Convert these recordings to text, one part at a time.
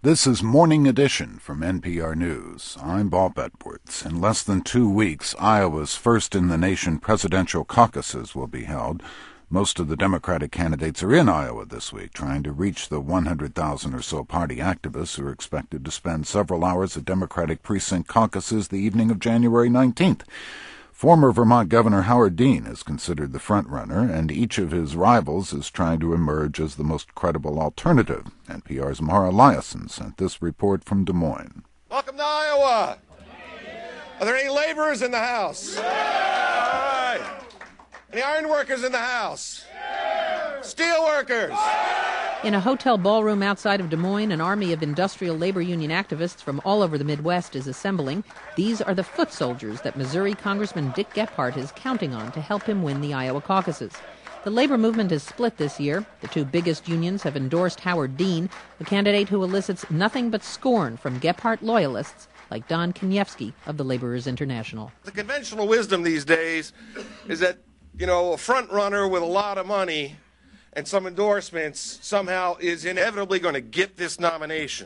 This is Morning Edition from NPR News. I'm Bob Edwards. In less than 2 weeks, Iowa's first-in-the-nation presidential caucuses will be held. Most of the Democratic candidates are in Iowa this week, trying to reach the 100,000 or so party activists who are expected to spend several hours at Democratic precinct caucuses the evening of January 19th. Former Vermont Governor Howard Dean is considered the front-runner, and each of his rivals is trying to emerge as the most credible alternative. NPR's Mara Liasson sent this report from Des Moines. Welcome to Iowa! Are there any laborers in the House? All right. Any iron workers in the House? Steel workers? In a hotel ballroom outside of Des Moines, an army of industrial labor union activists from all over the Midwest is assembling. These are the foot soldiers that Missouri Congressman Dick Gephardt is counting on to help him win the Iowa caucuses. The labor movement is split this year. The two biggest unions have endorsed Howard Dean, a candidate who elicits nothing but scorn from Gephardt loyalists like Don Kaniewski of the Laborers International. The conventional wisdom these days is that, a front runner with a lot of money and some endorsements somehow is inevitably going to get this nomination.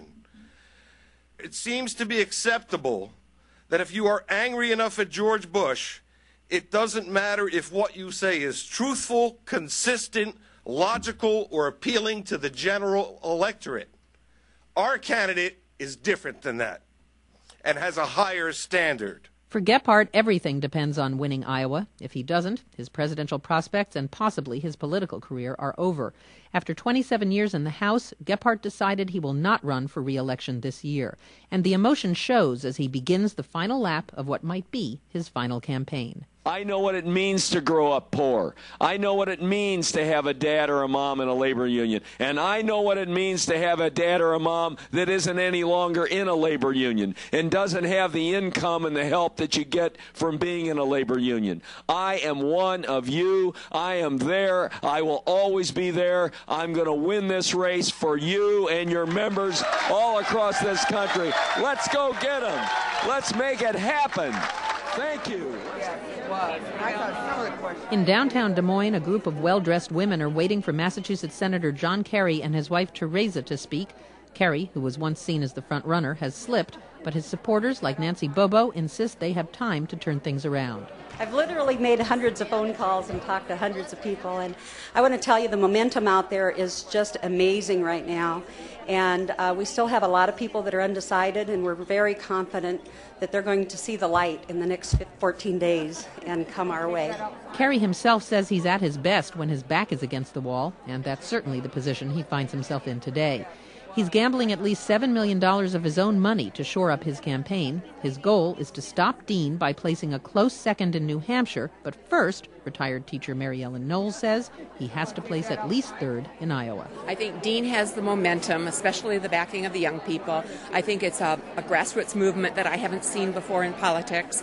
It seems to be acceptable that if you are angry enough at George Bush, it doesn't matter if what you say is truthful, consistent, logical, or appealing to the general electorate. Our candidate is different than that and has a higher standard. For Gephardt, everything depends on winning Iowa. If he doesn't, his presidential prospects and possibly his political career are over. After 27 years in the House, Gephardt decided he will not run for re-election this year. And the emotion shows as he begins the final lap of what might be his final campaign. I know what it means to grow up poor. I know what it means to have a dad or a mom in a labor union. And I know what it means to have a dad or a mom that isn't any longer in a labor union and doesn't have the income and the help that you get from being in a labor union. I am one of you. I am there. I will always be there. I'm going to win this race for you and your members all across this country. Let's go get them. Let's make it happen. Thank you. In downtown Des Moines, a group of well-dressed women are waiting for Massachusetts Senator John Kerry and his wife Teresa to speak. Kerry, who was once seen as the front runner, has slipped, but his supporters, like Nancy Bobo, insist they have time to turn things around. I've literally made hundreds of phone calls and talked to hundreds of people, and I want to tell you the momentum out there is just amazing right now. And we still have a lot of people that are undecided, and we're very confident that they're going to see the light in the next 14 days and come our way. Kerry himself says he's at his best when his back is against the wall, and that's certainly the position he finds himself in today. He's gambling at least $7 million of his own money to shore up his campaign. His goal is to stop Dean by placing a close second in New Hampshire, but first, retired teacher Mary Ellen Knowles says he has to place at least third in Iowa. I think Dean has the momentum, especially the backing of the young people. I think it's a grassroots movement that I haven't seen before in politics.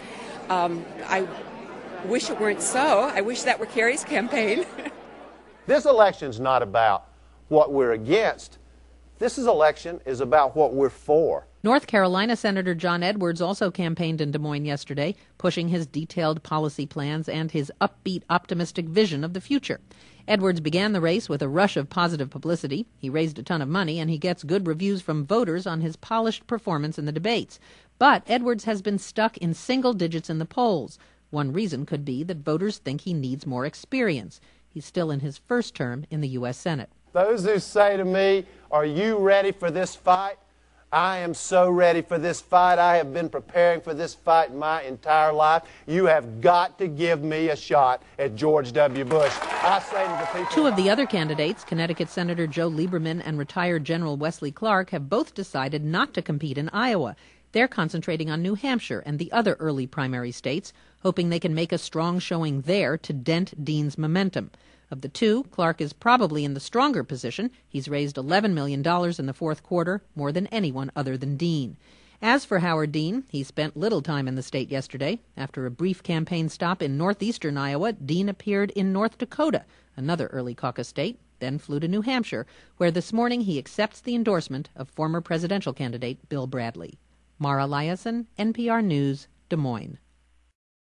I wish it weren't so. I wish that were Kerry's campaign. This election's not about what we're against. This election is about what we're for. North Carolina Senator John Edwards also campaigned in Des Moines yesterday, pushing his detailed policy plans and his upbeat, optimistic vision of the future. Edwards began the race with a rush of positive publicity. He raised a ton of money, and he gets good reviews from voters on his polished performance in the debates. But Edwards has been stuck in single digits in the polls. One reason could be that voters think he needs more experience. He's still in his first term in the U.S. Senate. Those who say to me, "Are you ready for this fight?" I am so ready for this fight. I have been preparing for this fight my entire life. You have got to give me a shot at George W. Bush. I say to the people... Two of the other candidates, Connecticut Senator Joe Lieberman and retired General Wesley Clark, have both decided not to compete in Iowa. They're concentrating on New Hampshire and the other early primary states, hoping they can make a strong showing there to dent Dean's momentum. Of the two, Clark is probably in the stronger position. He's raised $11 million in the fourth quarter, more than anyone other than Dean. As for Howard Dean, he spent little time in the state yesterday. After a brief campaign stop in northeastern Iowa, Dean appeared in North Dakota, another early caucus state, then flew to New Hampshire, where this morning he accepts the endorsement of former presidential candidate Bill Bradley. Mara Liasson, NPR News, Des Moines.